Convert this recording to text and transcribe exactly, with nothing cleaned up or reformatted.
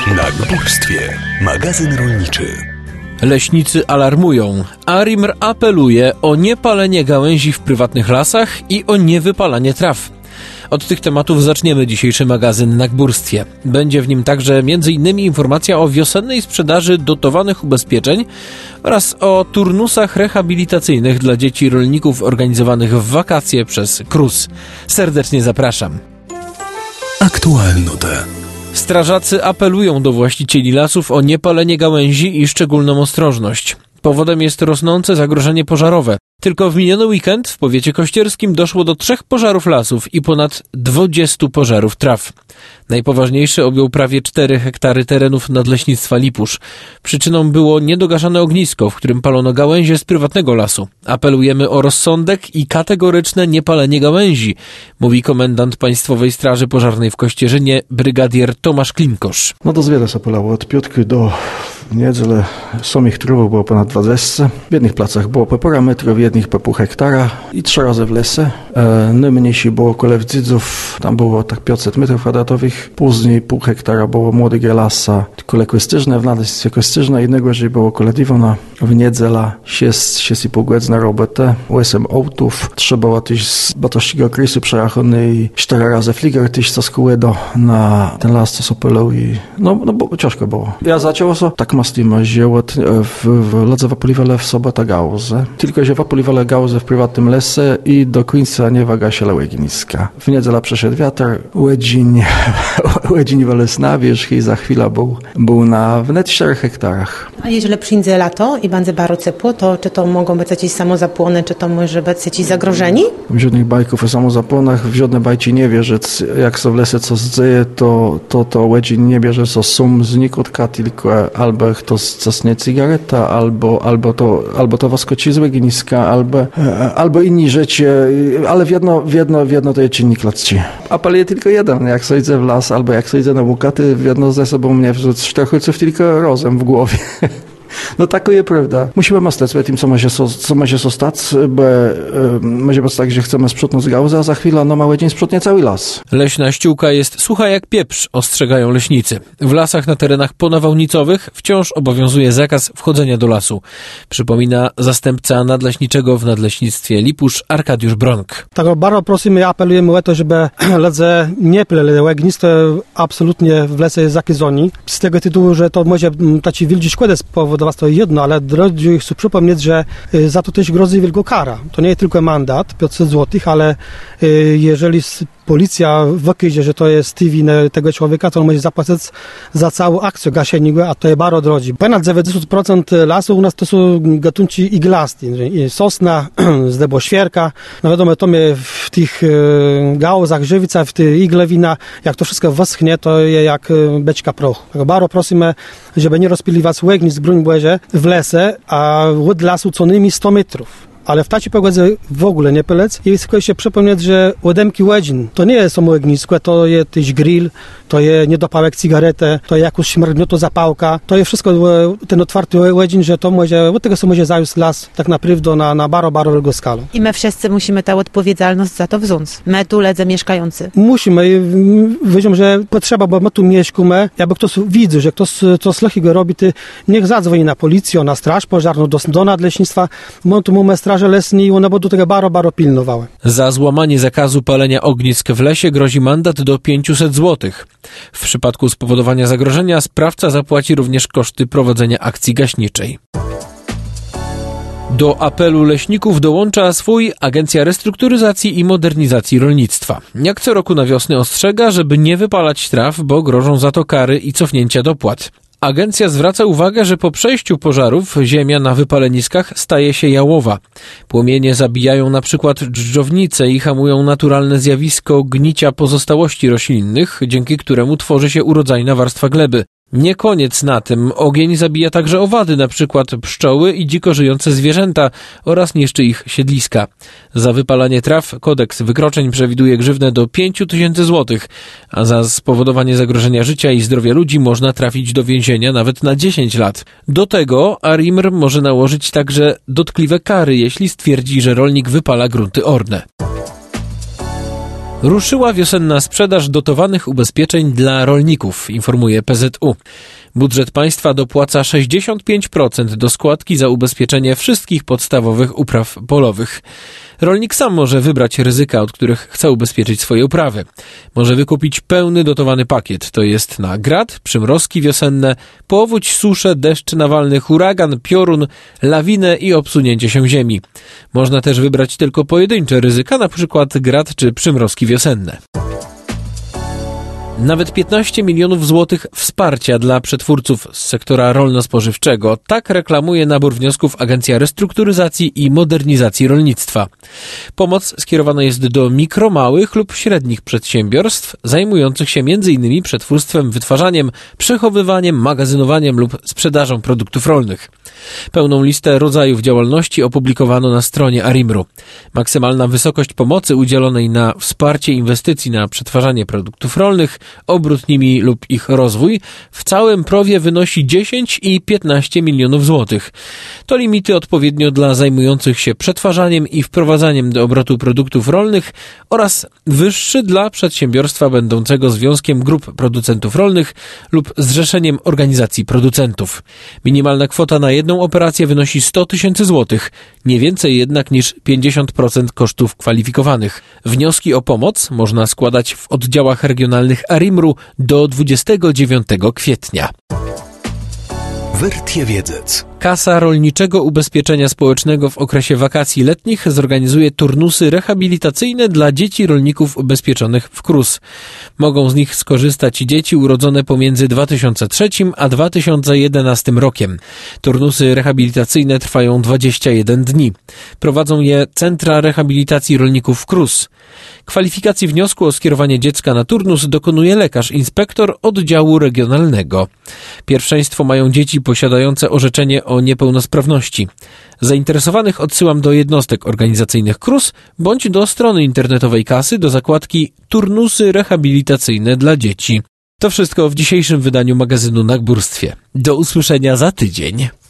Na Górstwie. Magazyn rolniczy. Leśnicy alarmują. ARiMR apeluje o niepalenie gałęzi w prywatnych lasach i o niewypalanie traw. Od tych tematów zaczniemy dzisiejszy magazyn Na Górstwie. Będzie w nim także między innymi informacja o wiosennej sprzedaży dotowanych ubezpieczeń oraz o turnusach rehabilitacyjnych dla dzieci rolników organizowanych w wakacje przez K R U S. Serdecznie zapraszam. Aktualnote. Strażacy apelują do właścicieli lasów o niepalenie gałęzi i szczególną ostrożność. Powodem jest rosnące zagrożenie pożarowe. Tylko w miniony weekend w powiecie kościerskim doszło do trzech pożarów lasów i ponad dwudziestu pożarów traw. Najpoważniejszy objął prawie cztery hektary terenów nadleśnictwa Lipusz. Przyczyną było niedogaszane ognisko, w którym palono gałęzie z prywatnego lasu. Apelujemy o rozsądek i kategoryczne niepalenie gałęzi, mówi komendant Państwowej Straży Pożarnej w Kościerzynie, brygadier Tomasz Klinkosz. No to wiele zapalało, od piątku do niedzielę samych trubów było ponad dwadzieścia. W jednych placach było po pół metra, w jednych po pół hektara i trzy razy w lesie. E, najmniejszy było koło Wdzidzów, tam było tak pięćset metrów kwadratowych. Później pół hektara było młodego lasa, koło Kościerzyna, w nadleśnictwie Kościerzyna. Jednego, że było koło Diwona. W niedzielę sześć, sześć i pół godziny robotę. osiem autów. Trzeba też z batościego okresu przejechany i cztery razy fliger też co skłydo na ten las, co sopylał i no, no bo ciężko było. Ja zaczęło so tak mastimo, że od, w, w lodze wapoliwale w sobotę gałze. Tylko, że wapoliwale gałze w prywatnym lesie i do końca nie waga się łegniska. W niedzielę przeszedł wiatr, łedziń, łedziń wales na wierzch i za chwilę był, był na wnet czterech hektarach. A jeżeli przyjdzie lato i będzie bardzo ciepło, to czy to mogą być jakieś samozapłony, czy to może być jakieś zagrożeni? W żadnych bajków o samozapłonach, w żadne bajci nie wierzę. Jak so w lesie co zdzieje, to to, to łedziń nie bierze co sum znikotka, tylko albo kto zasnie cygareta, albo, albo to, albo to waskoci z łegniska, albo, albo inni rzeczy, ale w jedno, w jedno, w jedno to jest czynnik lacci. Apel jest tylko jeden, jak sojdzę w las, albo jak sojdzę na łukaty, w jedno ze sobą mnie wrzuc trochę tylko rozum w głowie. No tako je prawda. Musimy myśleć o tym, co ma się, co ma się stać, bo e, może być tak, że chcemy sprzątnąć gałę, a za chwilę no mały dzień sprzątnie cały las. Leśna ściółka jest sucha jak pieprz, ostrzegają leśnicy. W lasach na terenach ponawałnicowych wciąż obowiązuje zakaz wchodzenia do lasu. Przypomina zastępca nadleśniczego w nadleśnictwie Lipusz Arkadiusz Bronk. Tak bardzo prosimy, apelujemy o to, żeby ledze nie plele łegnisko absolutnie w lesie jest zakazani. Z tego tytułu, że to może taci wilczy szkodę spowodować to jedno, ale drodzy chcę przypomnieć, że za to też grozi wielka kara. To nie jest tylko mandat pięćset złotych, ale jeżeli policja wyjdzie, że to jest winę tego człowieka, to on może zapłacić za całą akcję gasiennego, a to jest bardzo drogi. Ponad dziewięćdziesiąt procent lasu u nas to są gatunki iglaste. Sosna, zdeboświerka. No wiadomo, to mnie w tych gałązach żywica, w tych iglewina, jak to wszystko wyschnie, to jest jak beczka prochu. Tak bardzo prosimy, żeby nie rozpiliwać łegnisk, broń Boże, w lesie, a od lasu co najmniej sto metrów. Ale w takiej pogodzie w ogóle nie pelec. I tylko się przypomnieć, że łodemki łedzin to nie jest samo ognisko, to jest też grill, to jest niedopałek cigarety, to jest jakoś śmierdzioto zapałka. To jest wszystko ten otwarty łedzin, że to może, od tego co może zająć las tak naprawdę na, na bardzo, bardzo wielką skalę. I my wszyscy musimy tę odpowiedzialność za to wziąć. My tu ledze mieszkający. Musimy. Wiedzą, że potrzeba, bo my tu mieszkamy. Jakby ktoś widzi, że ktoś coś złego robi, to niech zadzwoni na policję, na straż pożarną, do, do nadleśnictwa. My tu mamy straż lesni i one będą tego bardzo, bardzo pilnowały. Za złamanie zakazu palenia ognisk w lesie grozi mandat do pięćset złotych. W przypadku spowodowania zagrożenia sprawca zapłaci również koszty prowadzenia akcji gaśniczej. Do apelu leśników dołącza swój Agencja Restrukturyzacji i Modernizacji Rolnictwa. Jak co roku na wiosnę ostrzega, żeby nie wypalać traw, bo grożą za to kary i cofnięcia dopłat. Agencja zwraca uwagę, że po przejściu pożarów ziemia na wypaleniskach staje się jałowa. Płomienie zabijają na przykład dżdżownice i hamują naturalne zjawisko gnicia pozostałości roślinnych, dzięki któremu tworzy się urodzajna warstwa gleby. Nie koniec na tym. Ogień zabija także owady, na przykład pszczoły i dziko żyjące zwierzęta oraz niszczy ich siedliska. Za wypalanie traw kodeks wykroczeń przewiduje grzywnę do pięć tysięcy złotych, a za spowodowanie zagrożenia życia i zdrowia ludzi można trafić do więzienia nawet na dziesięć lat. Do tego ARiMR może nałożyć także dotkliwe kary, jeśli stwierdzi, że rolnik wypala grunty orne. Ruszyła wiosenna sprzedaż dotowanych ubezpieczeń dla rolników, informuje P Z U. Budżet państwa dopłaca sześćdziesiąt pięć procent do składki za ubezpieczenie wszystkich podstawowych upraw polowych. Rolnik sam może wybrać ryzyka, od których chce ubezpieczyć swoje uprawy. Może wykupić pełny dotowany pakiet, to jest na grad, przymrozki wiosenne, powódź, suszę, deszcz nawalny, huragan, piorun, lawinę i obsunięcie się ziemi. Można też wybrać tylko pojedyncze ryzyka, na przykład grad czy przymrozki wiosenne. Nawet piętnaście milionów złotych wsparcia dla przetwórców z sektora rolno-spożywczego. Tak reklamuje nabór wniosków Agencja Restrukturyzacji i Modernizacji Rolnictwa. Pomoc skierowana jest do mikro, małych lub średnich przedsiębiorstw zajmujących się między innymi przetwórstwem, wytwarzaniem, przechowywaniem, magazynowaniem lub sprzedażą produktów rolnych. Pełną listę rodzajów działalności opublikowano na stronie Arimru. Maksymalna wysokość pomocy udzielonej na wsparcie inwestycji na przetwarzanie produktów rolnych, obrót nimi lub ich rozwój w całym prowie wynosi dziesięć i piętnaście milionów złotych. To limity odpowiednio dla zajmujących się przetwarzaniem i wprowadzaniem do obrotu produktów rolnych oraz wyższy dla przedsiębiorstwa będącego związkiem grup producentów rolnych lub zrzeszeniem organizacji producentów. Minimalna kwota na jedną operację wynosi sto tysięcy złotych, nie więcej jednak niż pięćdziesiąt procent kosztów kwalifikowanych. Wnioski o pomoc można składać w oddziałach regionalnych Arimru do dwudziestego dziewiątego kwietnia. Wertiewiedzec. Kasa Rolniczego Ubezpieczenia Społecznego w okresie wakacji letnich zorganizuje turnusy rehabilitacyjne dla dzieci rolników ubezpieczonych w K R U S. Mogą z nich skorzystać dzieci urodzone pomiędzy dwa tysiące trzecim a dwa tysiące jedenastym rokiem. Turnusy rehabilitacyjne trwają dwadzieścia jeden dni. Prowadzą je Centra Rehabilitacji Rolników w K R U S. Kwalifikacji wniosku o skierowanie dziecka na turnus dokonuje lekarz inspektor oddziału regionalnego. Pierwszeństwo mają dzieci posiadające orzeczenie o niepełnosprawności. Zainteresowanych odsyłam do jednostek organizacyjnych K R U S bądź do strony internetowej kasy do zakładki Turnusy rehabilitacyjne dla dzieci. To wszystko w dzisiejszym wydaniu magazynu Na Górstwie. Do usłyszenia za tydzień.